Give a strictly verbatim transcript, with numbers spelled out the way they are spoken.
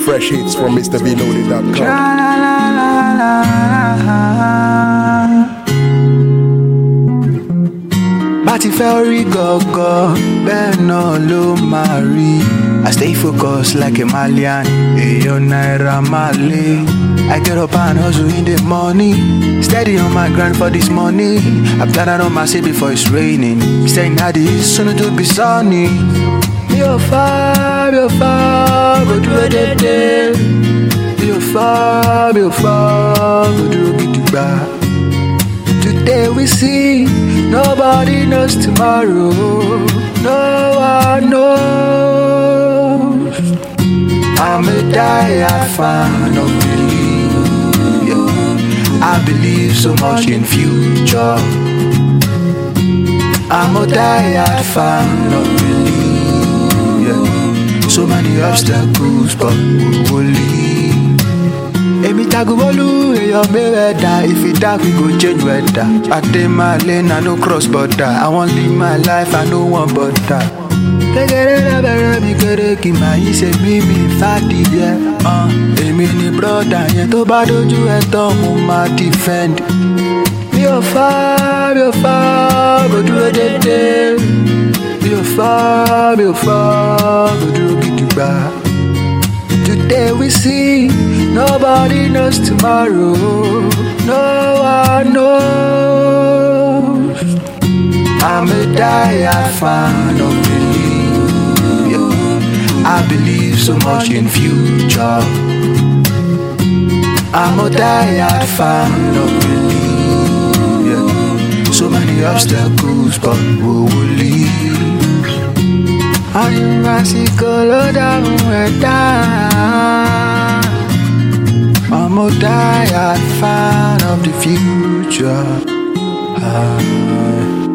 Fresh hits from Mister V Loaded dot com. Bati fẹ́ orí gọ́gọ́, bẹ́ẹ̀ náà ló máa rí. I stay focused like a Malian, èèyàn Naira Marley. I get up and hustle in the morning, steady on my grind for this money. I've done it on my seat before it's raining, staying hard is soon to be sunny. Mi ò fà, mi ò fà, mo dúró dédé. Mi ò fà, mi ò fà, mo dúró gidigba. Today we see, nobody knows tomorrow. No one knows. I'm a die-hard fan of belief. Yeah. I believe so much in future. I'm a die-hard fan of belief. Yeah. So many obstacles, but we will leave. Emi tagubolu, eyan me weather. If it dark, we go change weather. I take my lane, I no cross border. I want live my life, I no want border. Tegere na bere mi kere ki ma yi se mi mi fadi ye. Ah, emi ni brother yen tó bá dojú ẹ tán mo ma defend. Mi ò fà, mi ò fà, mo dúró dédé. Mi ò fà, mi ò fà, mo dúró gidigba. Today we see, nobody knows tomorrow. No one knows. I'm a die-hard fan of belief. Yeah. I believe so much in future. I'm a die-hard fan of belief. Yeah. So many obstacles, but we will leave. I'm a die-hard fan of the future. Ah.